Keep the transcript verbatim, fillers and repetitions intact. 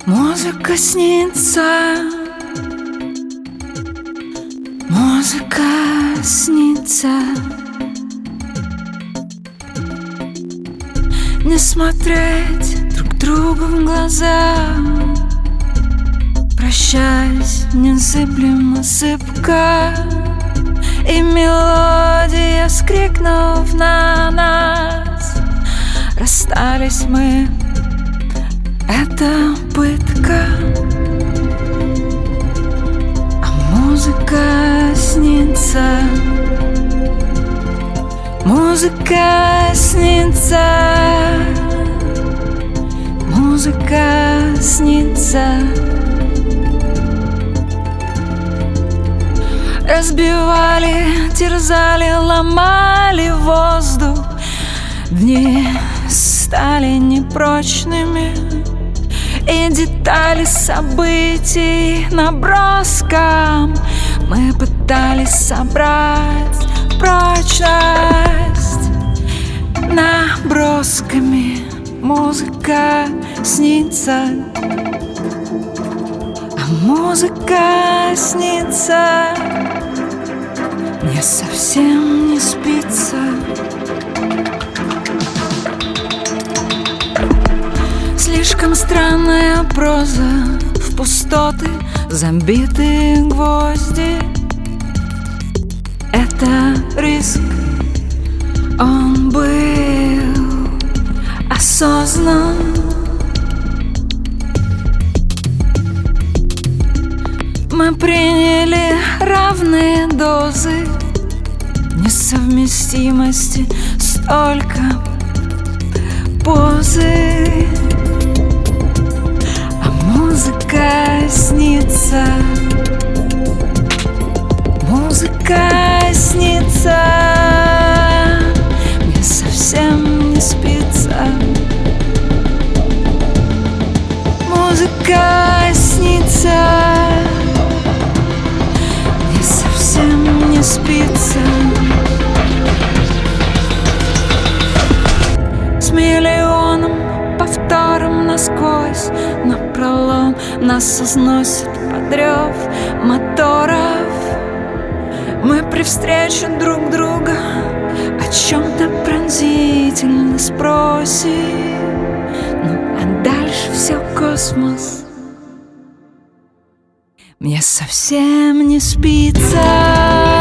Музыка снится, музыка снится. Не смотреть друг другу в глаза, прощаясь, незыблемо зыбко. И мелодия, вскрикнув на нас, расстались мы, это пытка. А музыка снится, музыка снится, музыка снится. Разбивали, терзали, ломали воздух. Дни стали непрочными, и детали событий наброском мы пытались собрать прочность набросками. Музыка снится, а музыка снится. Мне совсем не спится. Слишком странная проза, в пустоты забитые гвозди. Это риск, он был осознан. Мы приняли равные дозы несовместимости, столько позы. А музыка снится, музыка снится. Мне совсем не спится. Музыка снится, мне совсем не спится. С миллионом повтором насквозь напролом нас износит под рев моторов. Мы при встрече друг друга о чем-то пронзительно спросим. Ну а дальше все космос. Мне совсем не спится.